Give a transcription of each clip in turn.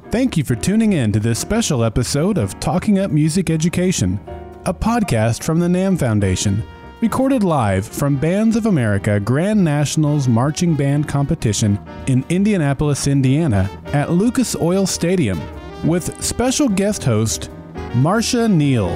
Thank you for tuning in to this special episode of Talking Up Music Education, a podcast from the NAMM Foundation, recorded live from Bands of America Grand Nationals Marching Band Competition in Indianapolis, Indiana at Lucas Oil Stadium, with special guest host Marcia Neal.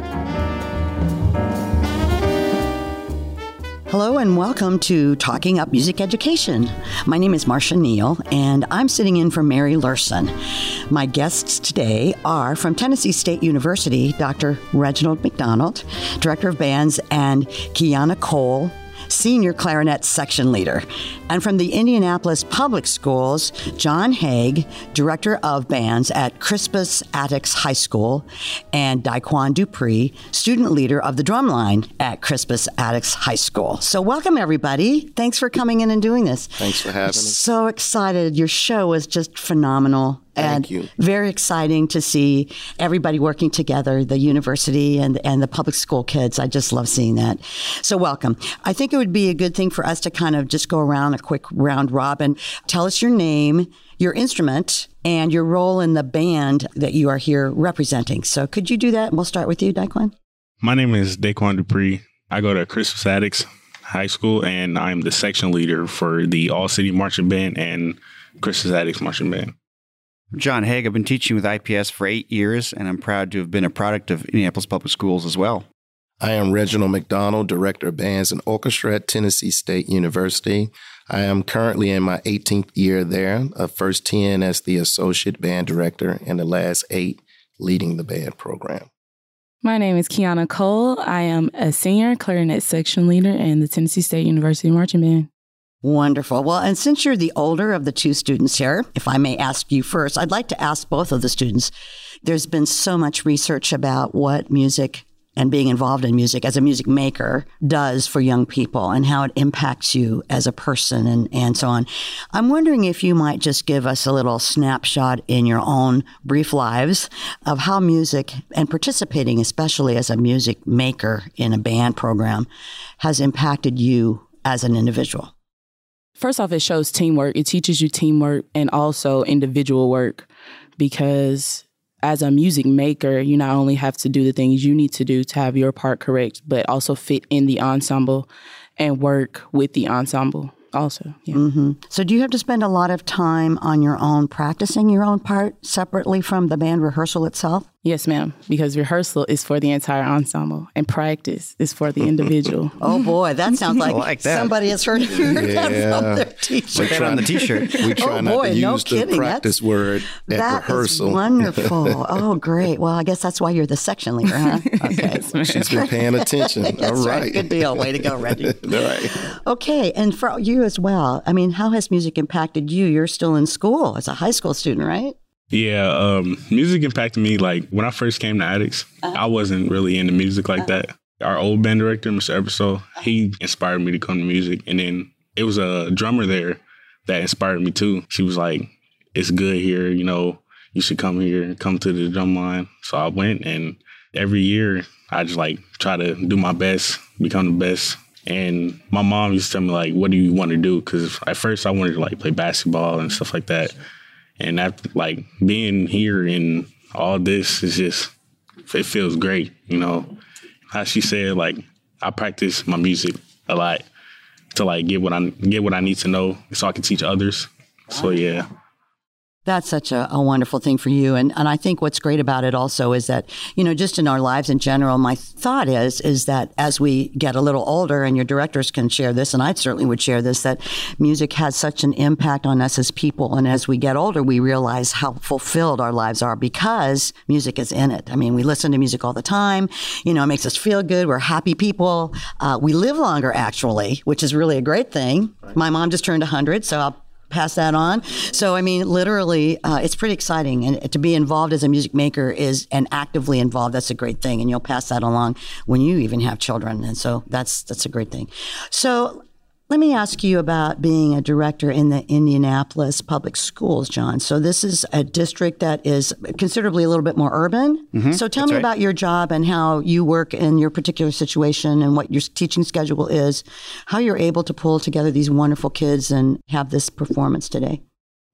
Hello and welcome to Talking Up Music Education. My name is Marcia Neal and I'm sitting in for Mary Lurson. My guests today are from Tennessee State University, Dr. Reginald McDonald, Director of Bands, and Kiana Cole, Senior Clarinet Section Leader. And from the Indianapolis Public Schools, John Haig, Director of Bands at Crispus Attucks High School, and Daquan Dupree, Student Leader of the Drumline at Crispus Attucks High School. So welcome, everybody. Thanks for coming in and doing this. Thanks for having us. So excited. Your show was just phenomenal. Thank you. Very exciting to see everybody working together, the university and the public school kids. I just love seeing that. So welcome. I think it would be a good thing for us to kind of just go around a quick round robin. Tell us your name, your instrument, and your role in the band that you are here representing. So could you do that? We'll start with you, Daquan. My name is Daquan Dupree. I go to Crispus Attucks High School, and I'm the section leader for the All-City Marching Band and Crispus Attucks Marching Band. I'm John Haig. I've been teaching with IPS for 8 years, and I'm proud to have been a product of Indianapolis Public Schools as well. I am Reginald McDonald, Director of Bands and Orchestra at Tennessee State University. I am currently in my 18th year there, first 10 as the Associate Band Director, and the last 8 leading the band program. My name is Kiana Cole. I am a Senior Clarinet Section Leader in the Tennessee State University Marching Band. Wonderful. Well, and since you're the older of the two students here, if I may ask you first, I'd like to ask both of the students. There's been so much research about what music and being involved in music as a music maker does for young people and how it impacts you as a person and so on. I'm wondering if you might just give us a little snapshot in your own brief lives of how music and participating, especially as a music maker in a band program, has impacted you as an individual. First off, it shows teamwork. It teaches you teamwork and also individual work, because as a music maker, you not only have to do the things you need to do to have your part correct, but also fit in the ensemble and work with the ensemble also. Yeah. Mm-hmm. So do you have to spend a lot of time on your own practicing your own part separately from the band rehearsal itself? Yes, ma'am, because rehearsal is for the entire ensemble and practice is for the individual. Oh, boy, that sounds like that. Somebody has heard that from their T-shirt. Put that on the T-shirt. We try not to use the practice word at rehearsal. That is wonderful. Oh, great. Well, I guess that's why you're the section leader, huh? Okay. She's been paying attention. That's right. Good deal. Way to go, Reggie. All right. Okay, and for you as well, I mean, how has music impacted you? You're still in school as a high school student, right? Yeah, music impacted me. Like when I first came to Attucks, I wasn't really into music like that. Our old band director, Mr. Ebersole, he inspired me to come to music. And then it was a drummer there that inspired me too. She was like, it's good here, you know, you should come here, come to the drum line. So I went, and every year I just like try to do my best, become the best. And my mom used to tell me like, what do you want to do? Because at first I wanted to like play basketball and stuff like that. And after like being here and all this is just, it feels great, you know. How she said, like, I practice my music a lot to like get what I need to know so I can teach others. So yeah. That's such a wonderful thing for you. And I think what's great about it also is that, you know, just in our lives in general, my thought is that as we get a little older, and your directors can share this, and I certainly would share this, that music has such an impact on us as people. And as we get older, we realize how fulfilled our lives are because music is in it. I mean, we listen to music all the time. You know, it makes us feel good. We're happy people. We live longer, actually, which is really a great thing. My mom just turned 100, so I'll pass that on. So, I mean, literally, it's pretty exciting. And to be involved as a music maker and actively involved, that's a great thing. And you'll pass that along when you even have children. And so that's a great thing. So let me ask you about being a director in the Indianapolis Public Schools, John. So this is a district that is considerably a little bit more urban. Mm-hmm. So tell me about your job and how you work in your particular situation and what your teaching schedule is, how you're able to pull together these wonderful kids and have this performance today.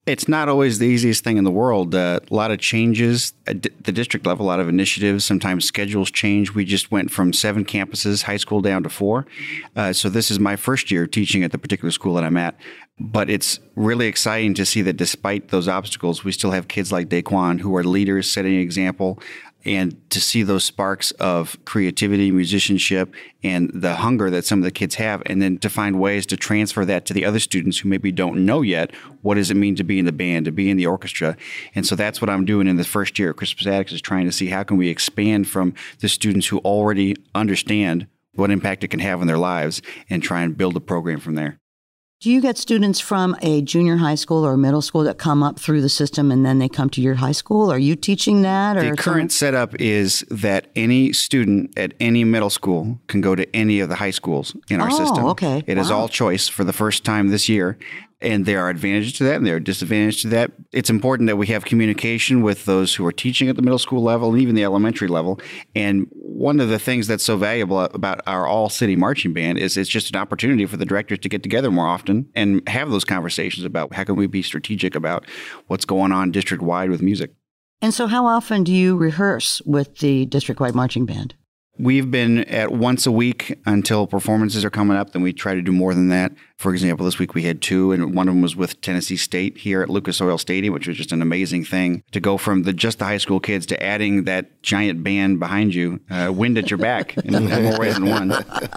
It's not always the easiest thing in the world. A lot of changes at the district level, a lot of initiatives. Sometimes schedules change. We just went from 7 campuses, high school, down to 4. So this is my first year teaching at the particular school that I'm at. But it's really exciting to see that despite those obstacles, we still have kids like Daquan who are leaders, setting an example. And to see those sparks of creativity, musicianship, and the hunger that some of the kids have, and then to find ways to transfer that to the other students who maybe don't know yet, what does it mean to be in the band, to be in the orchestra? And so that's what I'm doing in the first year at Crispus Attucks, is trying to see how can we expand from the students who already understand what impact it can have on their lives and try and build a program from there. Do you get students from a junior high school or middle school that come up through the system and then they come to your high school? Are you teaching that? The current setup is that any student at any middle school can go to any of the high schools in our system. Okay. It is all choice for the first time this year. And there are advantages to that and there are disadvantages to that. It's important that we have communication with those who are teaching at the middle school level and even the elementary level. And one of the things that's so valuable about our all-city marching band is it's just an opportunity for the directors to get together more often and have those conversations about how can we be strategic about what's going on district-wide with music. And so how often do you rehearse with the district-wide marching band? We've been at once a week until performances are coming up. Then we try to do more than that. For example, this week we had 2, and one of them was with Tennessee State here at Lucas Oil Stadium, which was just an amazing thing to go from just the high school kids to adding that giant band behind you, wind at your back in more ways than one.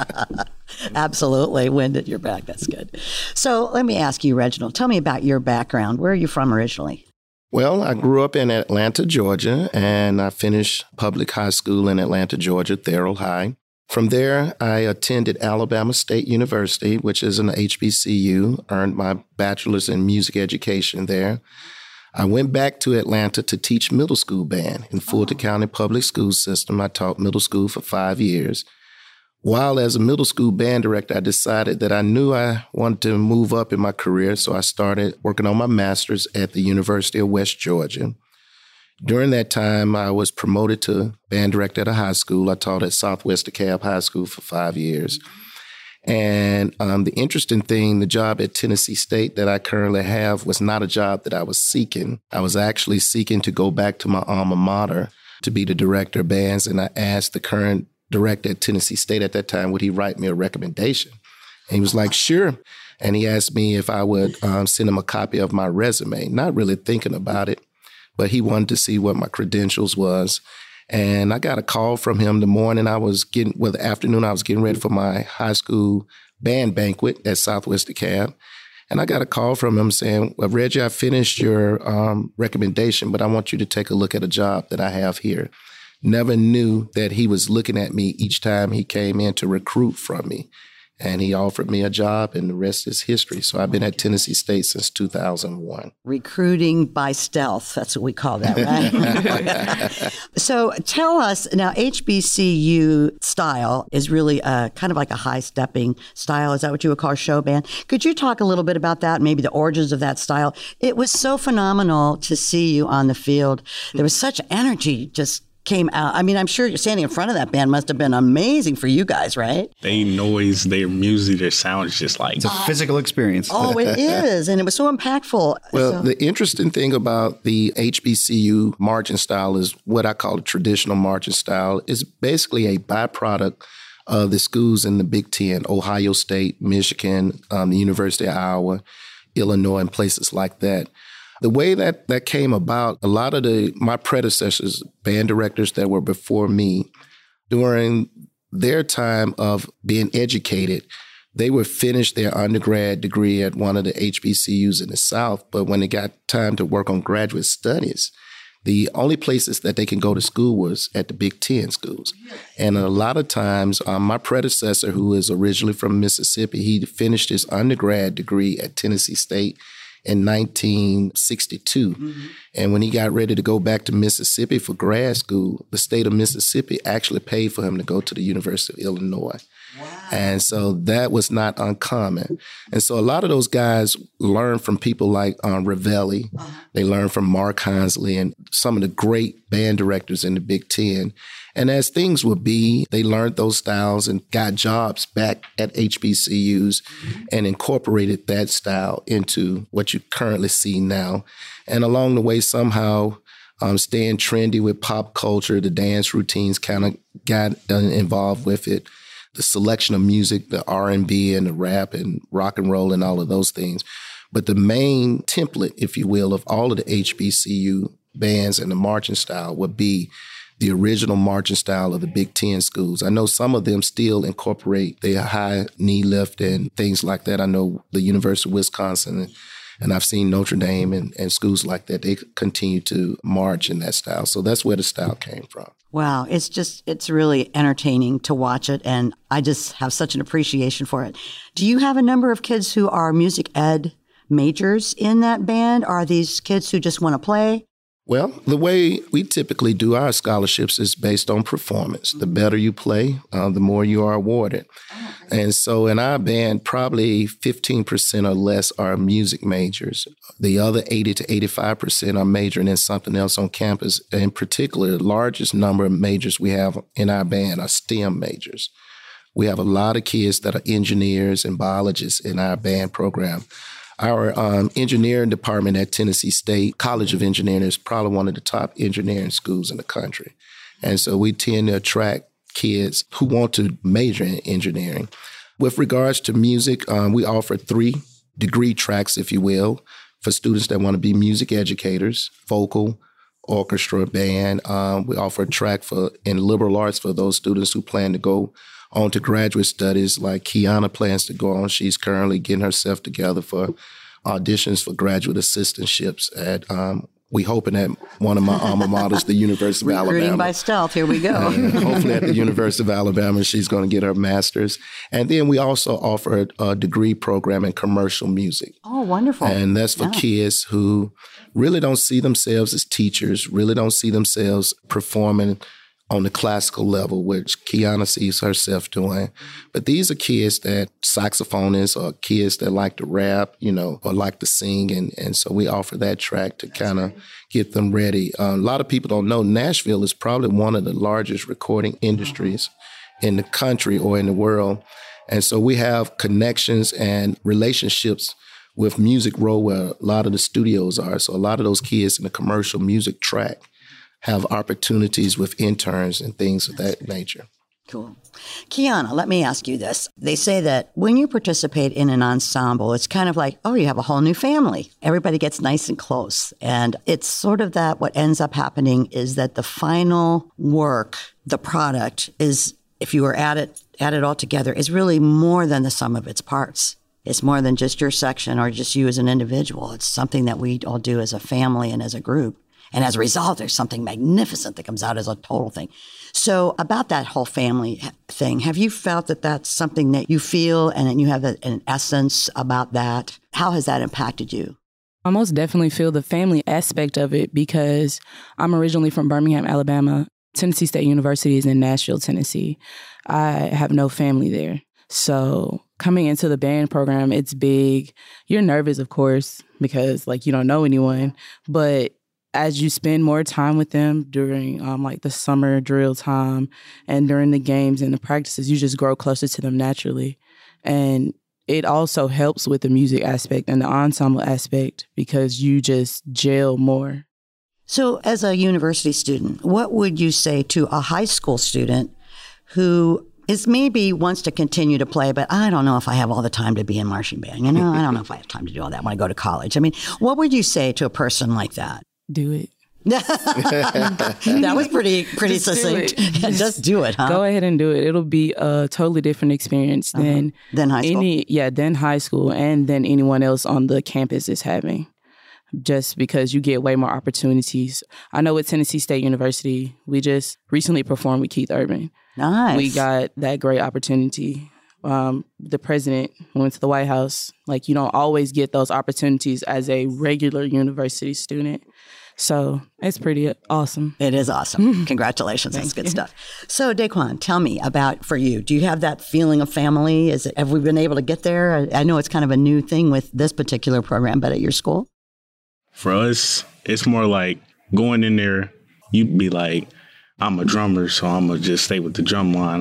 Absolutely. Wind at your back. That's good. So let me ask you, Reginald, tell me about your background. Where are you from originally? Well, I grew up in Atlanta, Georgia, and I finished public high school in Atlanta, Georgia, Therrell High. From there, I attended Alabama State University, which is an HBCU, earned my bachelor's in music education there. I went back to Atlanta to teach middle school band in Fulton County Public School System. I taught middle school for 5 years. While as a middle school band director, I decided that I knew I wanted to move up in my career, so I started working on my master's at the University of West Georgia. During that time, I was promoted to band director at a high school. I taught at Southwest DeKalb High School for 5 years. And the interesting thing, the job at Tennessee State that I currently have was not a job that I was seeking. I was actually seeking to go back to my alma mater to be the director of bands, and I asked the current director at Tennessee State at that time, would he write me a recommendation? And he was like, sure. And he asked me if I would send him a copy of my resume, not really thinking about it, but he wanted to see what my credentials was. And I got a call from him the morning the afternoon I was getting ready for my high school band banquet at Southwest DeKalb. And I got a call from him saying, well, Reggie, I finished your recommendation, but I want you to take a look at a job that I have here. Never knew that he was looking at me each time he came in to recruit from me. And he offered me a job, and the rest is history. So I've been at Tennessee State since 2001. Recruiting by stealth. That's what we call that, right? So tell us, now HBCU style is really kind of like a high-stepping style. Is that what you would call a show band? Could you talk a little bit about that, maybe the origins of that style? It was so phenomenal to see you on the field. There was such energy just came out. I mean, I'm sure you're standing in front of that band must have been amazing for you guys, right? Their noise, their music, their sound is just like... It's a physical experience. Oh, it is. And it was so impactful. Well, the interesting thing about the HBCU marching style is what I call a traditional marching style. Is basically a byproduct of the schools in the Big Ten, Ohio State, Michigan, the University of Iowa, Illinois, and places like that. The way that came about, a lot of my predecessors, band directors that were before me, during their time of being educated, they would finish their undergrad degree at one of the HBCUs in the South. But when it got time to work on graduate studies, the only places that they can go to school was at the Big Ten schools. And a lot of times, my predecessor, who is originally from Mississippi, he finished his undergrad degree at Tennessee State in 1962. Mm-hmm. And when he got ready to go back to Mississippi for grad school, the state of Mississippi actually paid for him to go to the University of Illinois. Wow. And so that was not uncommon. And so a lot of those guys learned from people like Ravelli. They learned from Mark Hinsley and some of the great band directors in the Big Ten. And as things would be, they learned those styles and got jobs back at HBCUs and incorporated that style into what you currently see now. And along the way, somehow staying trendy with pop culture, the dance routines kind of got involved with it. The selection of music, the R&B and the rap and rock and roll and all of those things. But the main template, if you will, of all of the HBCU bands and the marching style would be the original marching style of the Big Ten schools. I know some of them still incorporate the high knee lift and things like that. I know the University of Wisconsin and I've seen Notre Dame and schools like that. They continue to march in that style. So that's where the style came from. Wow. It's really entertaining to watch it. And I just have such an appreciation for it. Do you have a number of kids who are music ed majors in that band? Are these kids who just want to play? Well, the way we typically do our scholarships is based on performance. The better you play, the more you are awarded. And so in our band, probably 15% or less are music majors. The other 80 to 85% are majoring in something else on campus. In particular, the largest number of majors we have in our band are STEM majors. We have a lot of kids that are engineers and biologists in our band program. Our engineering department at Tennessee State College of Engineering is probably one of the top engineering schools in the country. And so we tend to attract kids who want to major in engineering. With regards to music, we offer 3 degree tracks, if you will, for students that want to be music educators, vocal, orchestra, band. We offer a track in liberal arts for those students who plan to go on to graduate studies, like Kiana plans to go on. She's currently getting herself together for auditions for graduate assistantships at, we hoping at one of my alma maters, the University of Alabama. Recruiting by stealth, here we go. Hopefully at the University of Alabama, she's going to get her master's. And then we also offer a degree program in commercial music. Oh, wonderful. And that's for kids who really don't see themselves as teachers, really don't see themselves performing on the classical level, which Kiana sees herself doing. But these are kids that saxophonists or kids that like to rap, or like to sing. And so we offer that track to kind of get them ready. A lot of people don't know Nashville is probably one of the largest recording industries in the country or in the world. And so we have connections and relationships with Music Row where a lot of the studios are. So a lot of those kids in the commercial music track have opportunities with interns and things of that nature. Cool. Kiana, let me ask you this. They say that when you participate in an ensemble, it's kind of like, you have a whole new family. Everybody gets nice and close. And it's sort of that what ends up happening is that the final work, the product is, if you were at it all together, is really more than the sum of its parts. It's more than just your section or just you as an individual. It's something that we all do as a family and as a group. And as a result, there's something magnificent that comes out as a total thing. So about that whole family thing, have you felt that that's something that you feel and that you have an essence about that? How has that impacted you? I most definitely feel the family aspect of it because I'm originally from Birmingham, Alabama. Tennessee State University is in Nashville, Tennessee. I have no family there. So coming into the band program, it's big. You're nervous, of course, because you don't know anyone. But as you spend more time with them during the summer drill time and during the games and the practices, you just grow closer to them naturally. And it also helps with the music aspect and the ensemble aspect because you just gel more. So as a university student, what would you say to a high school student who is maybe wants to continue to play, but I don't know if I have all the time to be in marching band. I don't know if I have time to do all that when I go to college. I mean, what would you say to a person like that? Do it. That was pretty succinct. Just do it, huh? Go ahead and do it. It'll be a totally different experience than high school. Than high school and than anyone else on the campus is having. Just because you get way more opportunities. I know with Tennessee State University, we just recently performed with Keith Urban. Nice. We got that great opportunity. The president went to the White House. You don't always get those opportunities as a regular university student. So it's pretty awesome. It is awesome. Congratulations. That's good stuff. So Daquan, tell me about for you. Do you have that feeling of family? Have we been able to get there? I know it's kind of a new thing with this particular program, but at your school? For us, it's more like going in there, you'd be like, I'm a drummer, so I'm going to just stay with the drum line.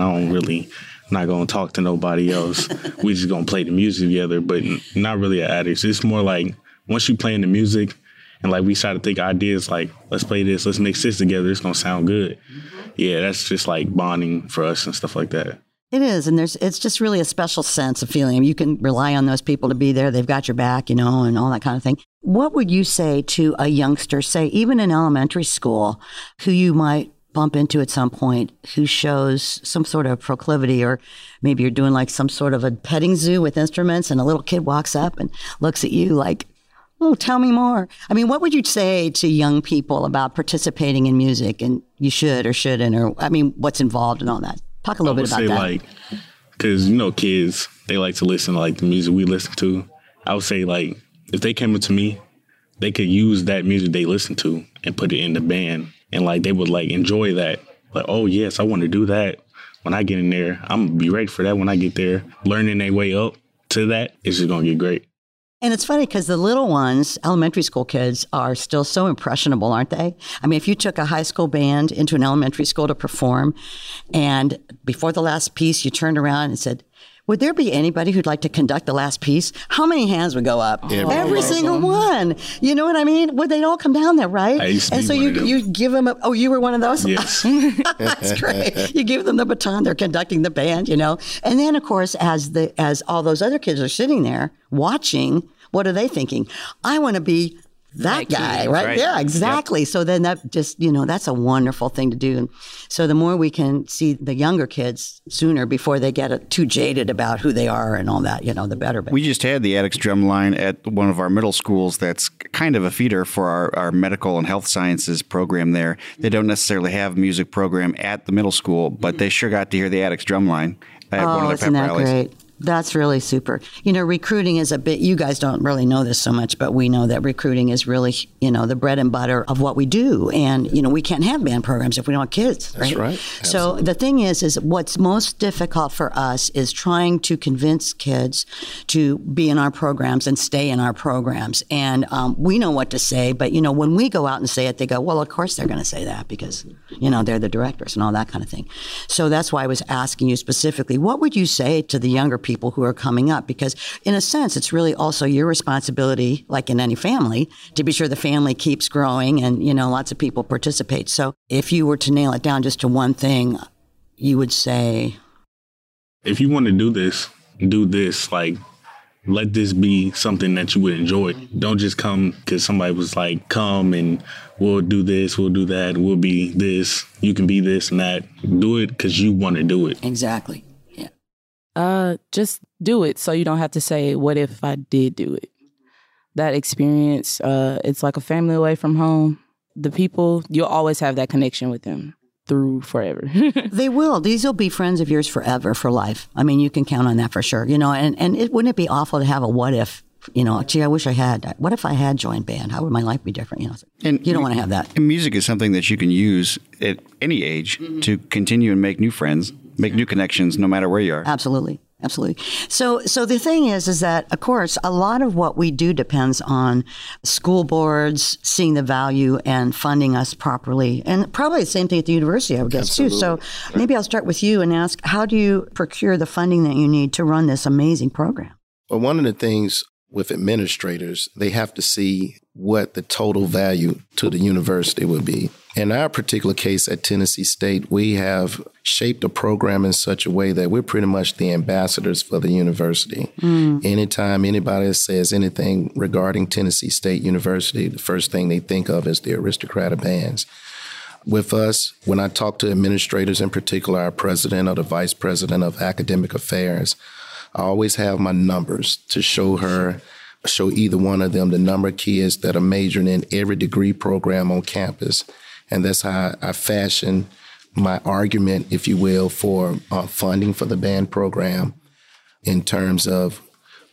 Not going to talk to nobody else. We just going to play the music together, but not really at Addicts. It's more like once you playing the music and like we start to think ideas like, let's play this, let's mix this together, it's going to sound good. Yeah, that's just like bonding for us and stuff like that. It is, and it's just really a special sense of feeling. You can rely on those people to be there. They've got your back, and all that kind of thing. What would you say to a youngster, say even in elementary school, who you might bump into at some point, who shows some sort of proclivity, or maybe you're doing like some sort of a petting zoo with instruments and a little kid walks up and looks at you like, oh, tell me more. I mean, what would you say to young people about participating in music, and you should or shouldn't, or what's involved in all that? Talk a little bit about that. I would say, because, kids, they like to listen to, like, the music we listen to. I would say, like, if they came up to me, they could use that music they listen to and put it in the band. And, like, they would, like, enjoy that. Like, oh, yes, I want to do that. When I get in there, I'm going to be ready for that when I get there. Learning their way up to that is just going to get great. And it's funny because the little ones, elementary school kids, are still so impressionable, aren't they? I mean, if you took a high school band into an elementary school to perform, and before the last piece, you turned around and said, would there be anybody who'd like to conduct the last piece? How many hands would go up? Every single one. You know what I mean? Would they all come down there, right? I used to and so you give them a, you were one of those? Yes. That's great. You give them the baton, they're conducting the band, And then, of course, as all those other kids are sitting there watching, what are they thinking? I want to be that guy, right? Yeah, exactly. Yep. So then that just, that's a wonderful thing to do. And so the more we can see the younger kids sooner before they get too jaded about who they are and all that, the better. We just had the Addicts drum line at one of our middle schools that's kind of a feeder for our medical and health sciences program there. They don't necessarily have a music program at the middle school, but they sure got to hear the Addicts drum line at one of their pep rallies. Great? That's really super. Recruiting is you guys don't really know this so much, but we know that recruiting is really, the bread and butter of what we do. And, we can't have band programs if we don't have kids. That's right. So the thing is what's most difficult for us is trying to convince kids to be in our programs and stay in our programs. And we know what to say, but, when we go out and say it, they go, well, of course they're going to say that because, they're the directors and all that kind of thing. So that's why I was asking you specifically, what would you say to the younger people who are coming up? Because in a sense, it's really also your responsibility, like in any family, to be sure the family keeps growing and, lots of people participate. So if you were to nail it down just to one thing, you would say, if you want to do this, like, let this be something that you would enjoy. Don't just come because somebody was like, come and we'll do this, we'll do that, we'll be this, you can be this and that. Do it because you want to do it. Exactly. Just do it so you don't have to say, what if I did do it? That experience, it's like a family away from home. The people, you'll always have that connection with them through forever. They will. These will be friends of yours forever, for life. I mean, you can count on that for sure. And wouldn't it be awful to have a what if? Gee, I wish I had. What if I had joined band? How would my life be different? And you don't want to have that. And music is something that you can use at any age to continue and make new friends, make new connections, no matter where you are. Absolutely. Absolutely. So the thing is that, of course, a lot of what we do depends on school boards seeing the value and funding us properly. And probably the same thing at the university, I would guess, too. So maybe I'll start with you and ask, how do you procure the funding that you need to run this amazing program? Well, one of the things with administrators, they have to see what the total value to the university would be. In our particular case at Tennessee State, we have shaped a program in such a way that we're pretty much the ambassadors for the university. Anytime anybody says anything regarding Tennessee State University, the first thing they think of is the Aristocrat of Bands. With us, when I talk to administrators, in particular our president or the vice president of academic affairs, I always have my numbers to show either one of them the number of kids that are majoring in every degree program on campus. And that's how I fashion my argument, if you will, for funding for the band program in terms of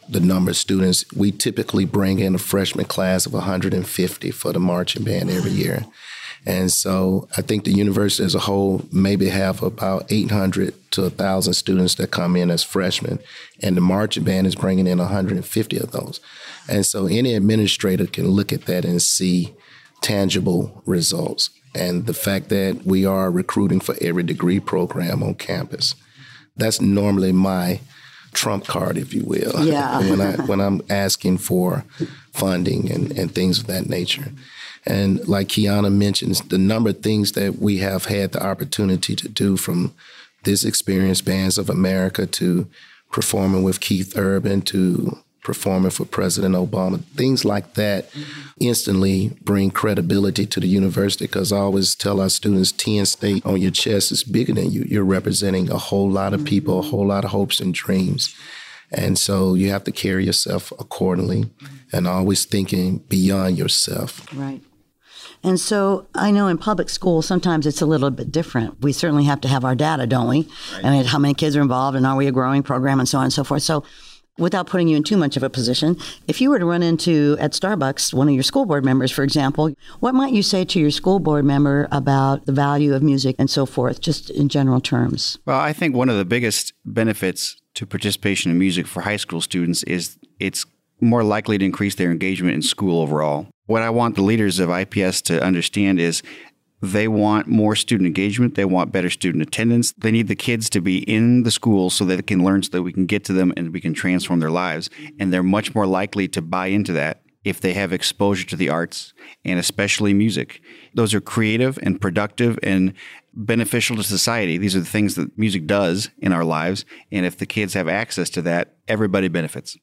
the number of students. We typically bring in a freshman class of 150 for the marching band every year. And so I think the university as a whole maybe have about 800 to 1,000 students that come in as freshmen, and the marching band is bringing in 150 of those. And so any administrator can look at that and see tangible results. And the fact that we are recruiting for every degree program on campus, that's normally my trump card, if you will, when I'm asking for funding and things of that nature. And like Kiana mentions, the number of things that we have had the opportunity to do, from this experience, Bands of America, to performing with Keith Urban, to performing for President Obama, things like that instantly bring credibility to the university, because I always tell our students, 10 state on your chest is bigger than you. You're representing a whole lot of people, a whole lot of hopes and dreams. And so you have to carry yourself accordingly and always thinking beyond yourself. Right. And so I know in public school, sometimes it's a little bit different. We certainly have to have our data, don't we? Right. I mean, how many kids are involved, and are we a growing program, and so on and so forth. So without putting you in too much of a position, if you were to run into, at Starbucks, one of your school board members, for example, what might you say to your school board member about the value of music and so forth, just in general terms? Well, I think one of the biggest benefits to participation in music for high school students is it's more likely to increase their engagement in school overall. What I want the leaders of IPS to understand is they want more student engagement. They want better student attendance. They need the kids to be in the school so that they can learn, so that we can get to them and we can transform their lives. And they're much more likely to buy into that if they have exposure to the arts, and especially music. Those are creative and productive and beneficial to society. These are the things that music does in our lives. And if the kids have access to that, everybody benefits.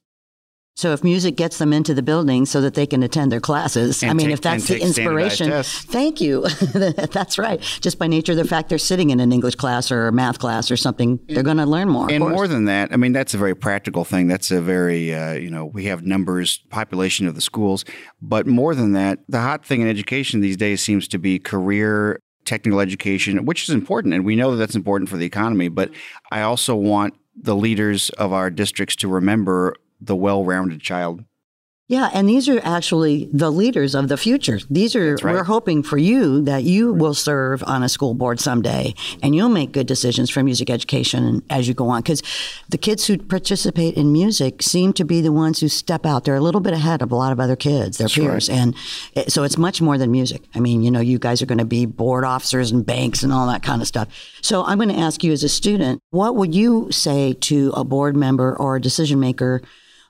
So if music gets them into the building so that they can attend their classes, if that's the inspiration, thank you. That's right. Just by nature of the fact they're sitting in an English class or a math class or something, they're going to learn more. And more than that, that's a very practical thing. That's a very, we have numbers, population of the schools. But more than that, the hot thing in education these days seems to be career technical education, which is important. And we know that that's important for the economy. But I also want the leaders of our districts to remember the well-rounded child. Yeah, and these are actually the leaders of the future. These are, right. We're hoping for you that you will serve on a school board someday, and you'll make good decisions for music education as you go on. Because the kids who participate in music seem to be the ones who step out. They're a little bit ahead of a lot of other kids, their peers. Right. And so it's much more than music. You guys are going to be board officers and banks and all that kind of stuff. So I'm going to ask you as a student, what would you say to a board member or a decision maker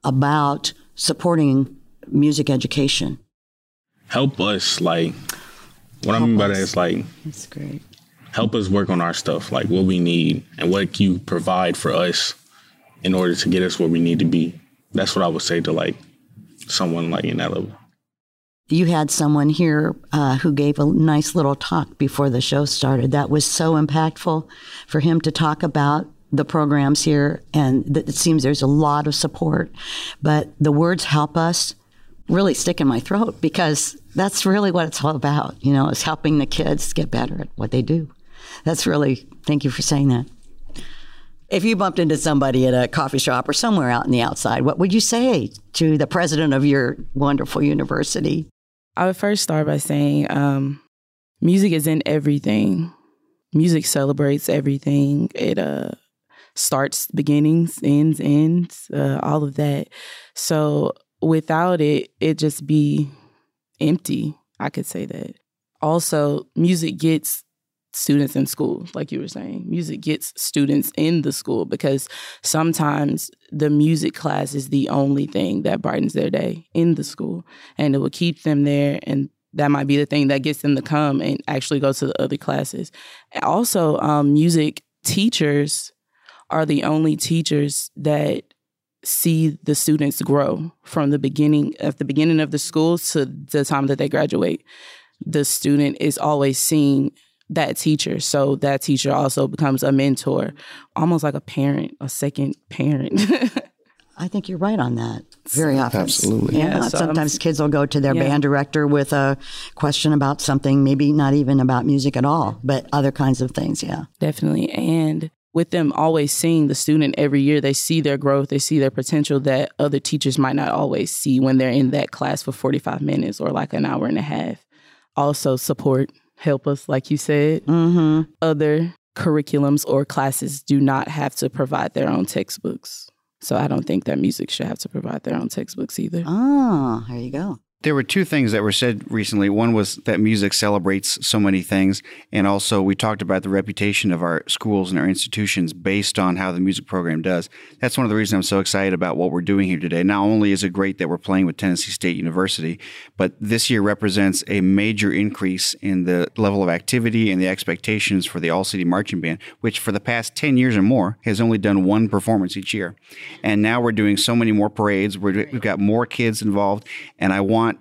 about supporting music education? Help us, what I mean by that is that's great. Help us work on our stuff, what we need and what you provide for us in order to get us where we need to be. That's what I would say to someone in that level. You had someone here who gave a nice little talk before the show started. That was so impactful for him to talk about the programs here, and it seems there's a lot of support. But the words "help us" really stick in my throat, because that's really what it's all about, is helping the kids get better at what they do. Thank you for saying that. If you bumped into somebody at a coffee shop or somewhere out in the outside, what would you say to the president of your wonderful university? I would first start by saying music is in everything. Music celebrates everything. It starts beginnings, ends, all of that. So without it, it'd just be empty. I could say that. Also, music gets students in school, like you were saying. Music gets students in the school, because sometimes the music class is the only thing that brightens their day in the school, and it will keep them there, and that might be the thing that gets them to come and actually go to the other classes. Also, music teachers are the only teachers that see the students grow from the beginning of the school to the time that they graduate. The student is always seeing that teacher. So that teacher also becomes a mentor, almost like a parent, a second parent. I think you're right on that. Very often. Absolutely. Yeah. So sometimes kids will go to their band director with a question about something, maybe not even about music at all, but other kinds of things. Yeah. Definitely. And with them always seeing the student every year, they see their growth, they see their potential that other teachers might not always see when they're in that class for 45 minutes or like an hour and a half. Also support, help us, like you said. Mm-hmm. Other curriculums or classes do not have to provide their own textbooks. So I don't think that music should have to provide their own textbooks either. Oh, there you go. There were two things that were said recently. One was that music celebrates so many things. And also we talked about the reputation of our schools and our institutions based on how the music program does. That's one of the reasons I'm so excited about what we're doing here today. Not only is it great that we're playing with Tennessee State University, but this year represents a major increase in the level of activity and the expectations for the All-City Marching Band, which for the past 10 years or more has only done one performance each year. And now we're doing so many more parades. We've got more kids involved, and I want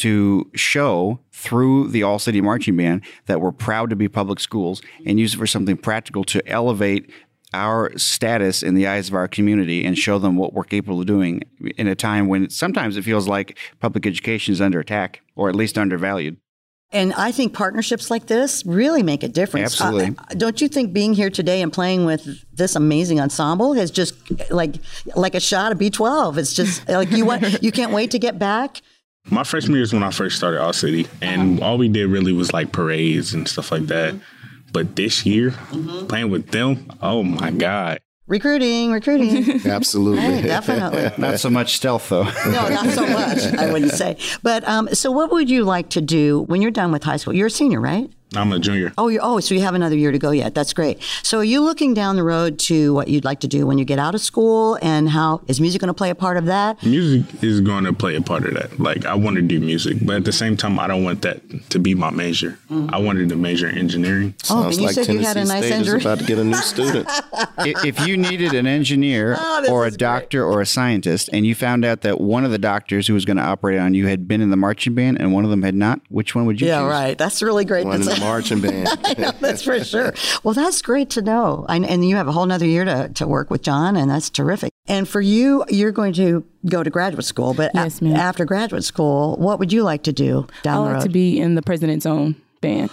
to show through the All-City Marching Band that we're proud to be public schools and use it for something practical to elevate our status in the eyes of our community and show them what we're capable of doing in a time when sometimes it feels like public education is under attack or at least undervalued. And I think partnerships like this really make a difference. Absolutely. Don't you think being here today and playing with this amazing ensemble is just like a shot of B12? It's just like you can't wait to get back. My freshman year is when I first started All-City, and all we did really was like parades and stuff like that. But this year, playing with them, oh my God. Recruiting. Absolutely. Hey, definitely. Not so much stealth, though. No, not so much, I wouldn't say. But so what would you like to do when you're done with high school? You're a senior, right? I'm a junior. So you have another year to go yet. That's great. So are you looking down the road to what you'd like to do when you get out of school, and how is music going to play a part of that? Music is going to play a part of that. Like, I want to do music, but at the same time, I don't want that to be my major. I wanted to major in engineering. Sounds and you like said you Tennessee had a nice State is injury. about to get a new student. If you needed an engineer or a doctor or a scientist, and you found out that one of the doctors who was going to operate on you had been in the marching band and one of them had not, which one would you choose? Yeah, right. That's really great. One in the marching band. I know, that's for sure. Well, that's great to know. And you have a whole nother year to work with John, and that's terrific. And for you, you're going to go to graduate school, but Yes, ma'am. after graduate school, what would you like to do down the I road? like to be in the President's Own band.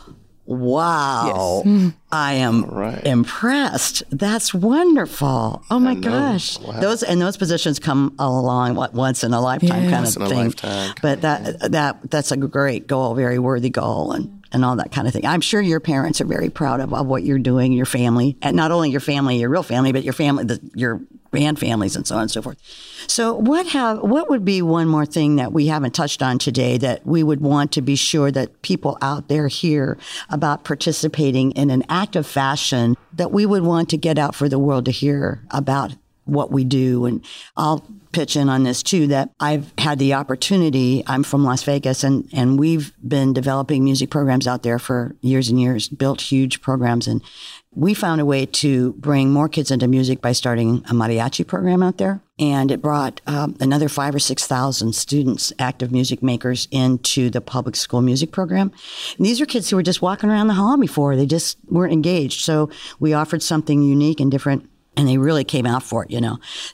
Wow. Yes. I am impressed. That's wonderful. Oh my gosh. Wow. Those positions come along once in a lifetime kind of Once in a thing. lifetime. But that's a great goal, very worthy goal, and all that kind of thing. I'm sure your parents are very proud of what you're doing, your family, and not only your family, your real family, but your family, your band families, and so on and so forth. So what would be one more thing that we haven't touched on today that we would want to be sure that people out there hear about participating in an active fashion, that we would want to get out for the world to hear about what we do? And I'll pitch in on this too, that I've had the opportunity, I'm from Las Vegas, and we've been developing music programs out there for years and years, built huge programs. And we found a way to bring more kids into music by starting a mariachi program out there. And it brought another 5,000 or 6,000 students, active music makers, into the public school music program. And these are kids who were just walking around the hall before. They just weren't engaged. So we offered something unique and different, and they really came out for it,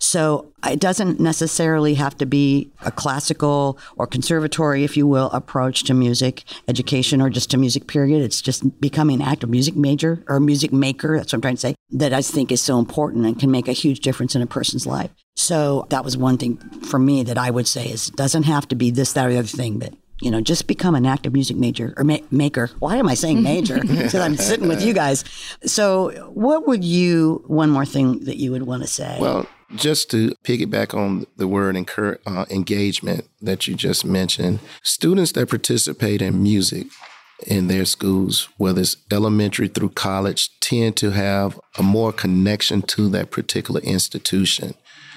So it doesn't necessarily have to be a classical or conservatory, if you will, approach to music education or just to music, period. It's just becoming an active music major or music maker. That's what I'm trying to say, that I think is so important and can make a huge difference in a person's life. So that was one thing for me that I would say is it doesn't have to be this, that, or the other thing, but just become an active music major or maker. Why am I saying major? Because I'm sitting with you guys. So what would one more thing that you would want to say? Well, just to piggyback on the word engagement that you just mentioned, students that participate in music in their schools, whether it's elementary through college, tend to have a more connection to that particular institution.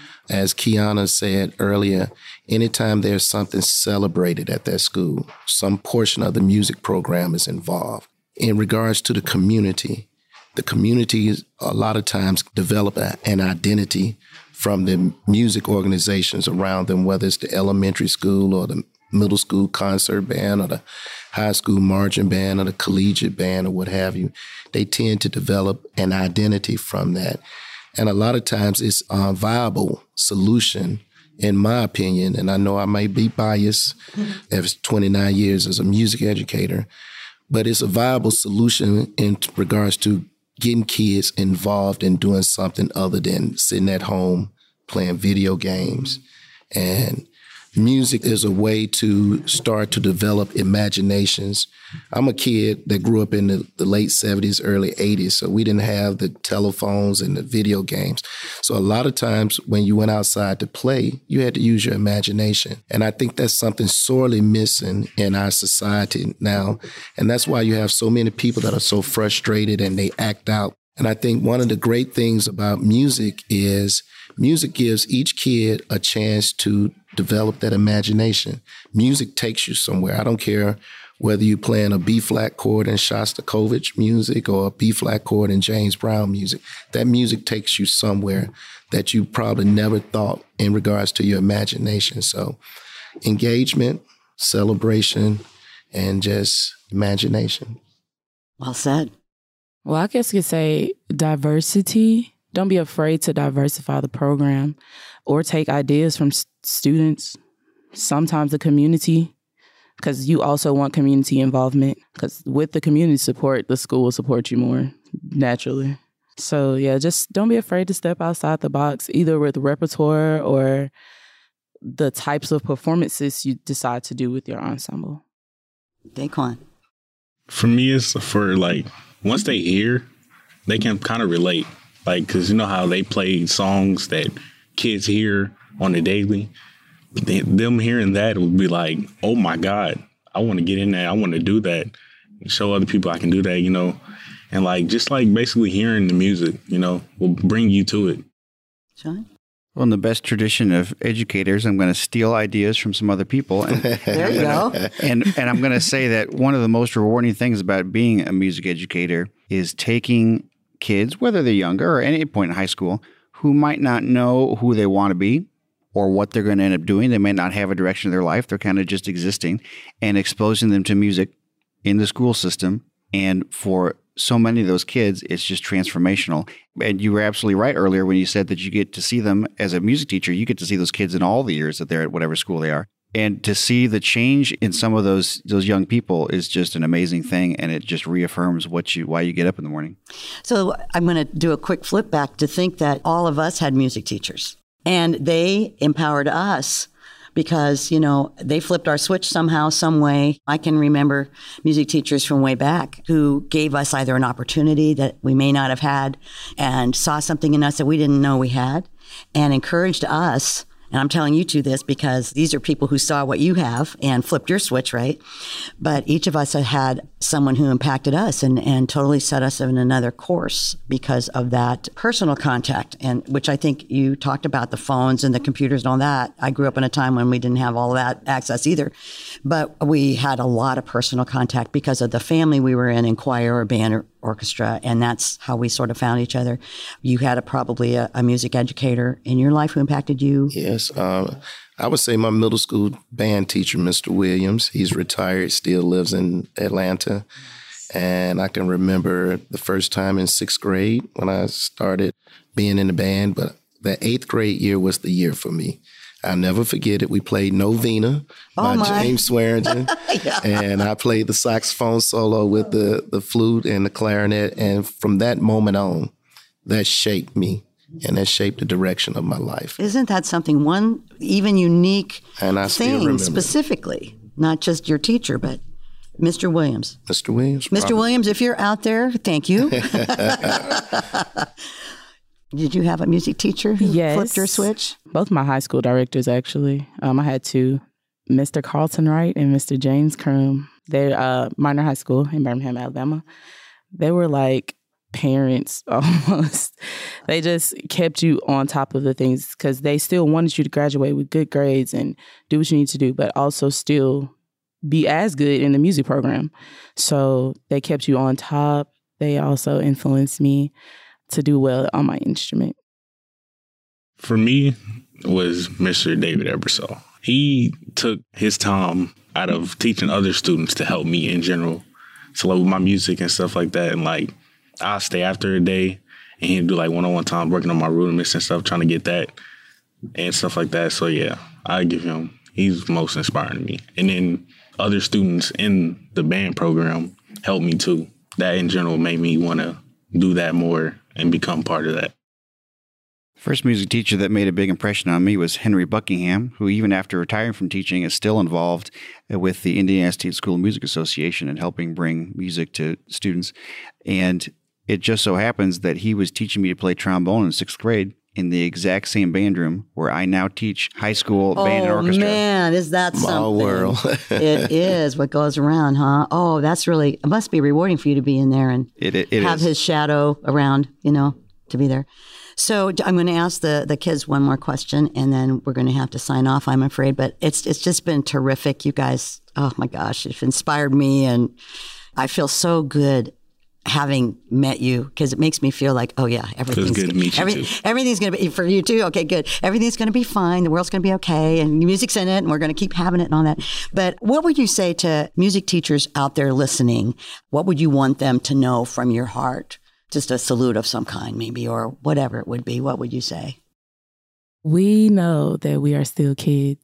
As Kiana said earlier, anytime there's something celebrated at that school, some portion of the music program is involved. In regards to the communities a lot of times develop an identity from the music organizations around them, whether it's the elementary school or the middle school concert band or the high school marching band or the collegiate band or what have you. They tend to develop an identity from that. And a lot of times it's a viable solution, in my opinion, and I know I might be biased after 29 years as a music educator, but it's a viable solution in regards to getting kids involved in doing something other than sitting at home playing video games. And music is a way to start to develop imaginations. I'm a kid that grew up in the late 70s, early 80s, so we didn't have the telephones and the video games. So a lot of times when you went outside to play, you had to use your imagination. And I think that's something sorely missing in our society now. And that's why you have so many people that are so frustrated and they act out. And I think one of the great things about music is music gives each kid a chance to develop that imagination. Music takes you somewhere. I don't care whether you're playing a B-flat chord in Shostakovich music or a B-flat chord in James Brown music. That music takes you somewhere that you probably never thought in regards to your imagination. So engagement, celebration, and just imagination. Well said. Well, I guess you could say diversity. Don't be afraid to diversify the program or take ideas from students, sometimes the community, because you also want community involvement, because with the community support, the school will support you more naturally. So yeah, just don't be afraid to step outside the box, either with repertoire or the types of performances you decide to do with your ensemble. Daquan. For me, it's for like, once they hear, they can kind of relate. Like, because you know how they play songs that kids hear on the daily? Them hearing that would be like, oh my God, I want to get in there. I want to do that. Show other people I can do that, you know? And like, just like basically hearing the music, you know, will bring you to it. Sean? Well, in the best tradition of educators, I'm going to steal ideas from some other people. And, There you go. and I'm going to say that one of the most rewarding things about being a music educator is taking kids, whether they're younger or any point in high school, who might not know who they want to be or what they're going to end up doing. They may not have a direction of their life. They're kind of just existing, and exposing them to music in the school system. And for so many of those kids, it's just transformational. And you were absolutely right earlier when you said that you get to see them as a music teacher. You get to see those kids in all the years that they're at whatever school they are. And to see the change in some of those young people is just an amazing thing. And it just reaffirms why you get up in the morning. So I'm going to do a quick flip back to think that all of us had music teachers, and they empowered us because, you know, they flipped our switch somehow, some way. I can remember music teachers from way back who gave us either an opportunity that we may not have had and saw something in us that we didn't know we had and encouraged us. And I'm telling you two this because these are people who saw what you have and flipped your switch, right? But each of us had someone who impacted us and totally set us in another course because of that personal contact, and which I think you talked about, the phones and the computers and all that. I grew up in a time when we didn't have all that access either, but we had a lot of personal contact because of the family we were in choir or band or orchestra, and that's how we sort of found each other. You had probably a music educator in your life who impacted you? Yes. I would say my middle school band teacher, Mr. Williams, he's retired, still lives in Atlanta. And I can remember the first time in 6th grade when I started being in the band, but the 8th grade year was the year for me. I'll never forget it. We played Novena by James Swearingen. Yeah. And I played the saxophone solo with the flute and the clarinet. And from that moment on, that shaped me. And that shaped the direction of my life. Isn't that something, one even unique and I thing specifically? Not just your teacher, but Mr. Williams. Mr. Williams. Mr. Williams, if you're out there, thank you. Did you have a music teacher who flipped your switch? Both my high school directors, actually. I had two, Mr. Carlton Wright and Mr. James Crum. They're Minor High School in Birmingham, Alabama. They were like parents almost. They just kept you on top of the things because they still wanted you to graduate with good grades and do what you need to do, but also still be as good in the music program. So they kept you on top. They also influenced me to do well on my instrument. For me, it was Mr. David Ebersol. He took his time out of teaching other students to help me in general. So like with my music and stuff like that. And like, I'll stay after a day and he'd do like one-on-one time working on my rudiments and stuff, trying to get that and stuff like that. So yeah, I give him, he's most inspiring to me. And then other students in the band program helped me too. That in general made me want to do that more and become part of that. First music teacher that made a big impression on me was Henry Buckingham, who even after retiring from teaching is still involved with the Indiana State School of Music Association and helping bring music to students. And it just so happens that he was teaching me to play trombone in 6th grade in the exact same band room where I now teach high school band and orchestra. Oh, man, is that something? Small world. It is what goes around, huh? Oh, that's really, it must be rewarding for you to be in there and It have is. his shadow around, to be there. So I'm going to ask the kids one more question, and then we're going to have to sign off, I'm afraid. But it's just been terrific. You guys, oh my gosh, it's inspired me, and I feel so good having met you, because it makes me feel like, oh yeah, everything's good to meet you too. Everything's going to be for you too. Okay, good. Everything's going to be fine. The world's going to be okay, and music's in it, and we're going to keep having it and all that. But what would you say to music teachers out there listening? What would you want them to know from your heart? Just a salute of some kind, maybe, or whatever it would be. What would you say? We know that we are still kids.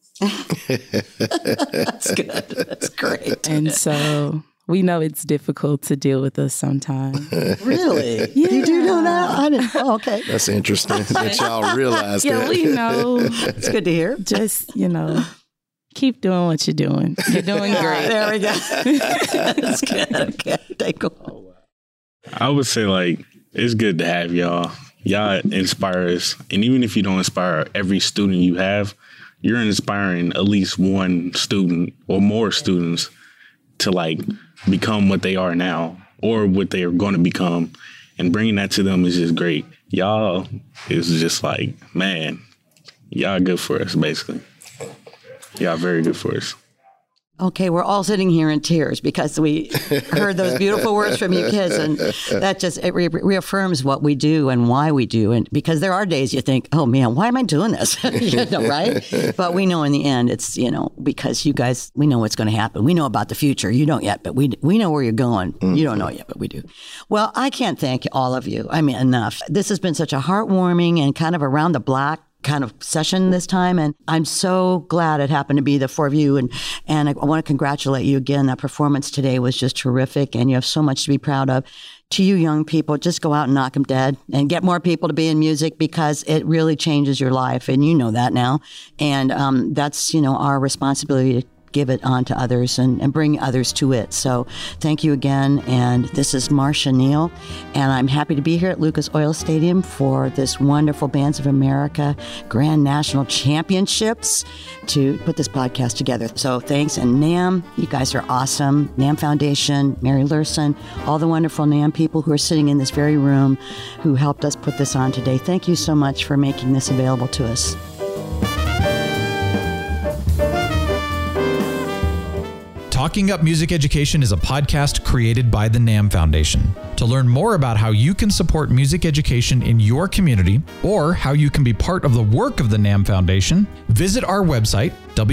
That's good. That's great. And so we know it's difficult to deal with us sometimes. Really? Yeah. You do know that? I didn't. Oh, okay. That's interesting that y'all realize Yeah, that. we know. It's good to hear. Just, keep doing what you're doing. You're doing great. There we go. That's good. Okay. Take on. I would say, it's good to have y'all. Y'all inspire us. And even if you don't inspire every student you have, you're inspiring at least one student or more students to, become what they are now or what they are going to become. And bringing that to them is just great. Y'all is just man, y'all good for us, basically. Y'all very good for us. Okay, we're all sitting here in tears because we heard those beautiful words from you kids, and that just reaffirms what we do and why we do. And because there are days you think, oh man, why am I doing this? Right? But we know in the end, it's because you guys, we know what's going to happen. We know about the future. You don't yet, but we know where you're going. Mm-hmm. You don't know yet, but we do. Well, I can't thank all of you. I mean, enough. This has been such a heartwarming and kind of around the block kind of session this time, and I'm so glad it happened to be the four of you, and I want to congratulate you again. That performance today was just terrific, and you have so much to be proud of. To you young people, just go out and knock them dead and get more people to be in music, because it really changes your life, and you know that now, and that's our responsibility to give it on to others and bring others to it. So thank you again. And this is Marcia Neal, and I'm happy to be here at Lucas Oil Stadium for this wonderful Bands of America Grand National Championships to put this podcast together. So thanks. And NAMM, you guys are awesome. NAMM Foundation, Mary Lurson, all the wonderful NAMM people who are sitting in this very room who helped us put this on today. Thank you so much for making this available to us. Talking Up Music Education is a podcast created by the NAMM Foundation. To learn more about how you can support music education in your community or how you can be part of the work of the NAMM Foundation, visit our website,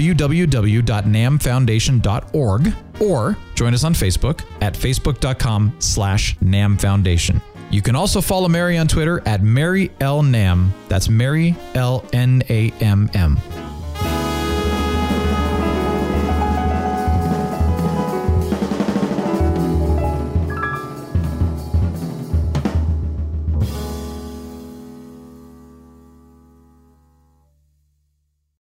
www.nammfoundation.org, or join us on Facebook at facebook.com/NAMM Foundation. You can also follow Mary on Twitter at Mary L. Namm. That's Mary L. Namm.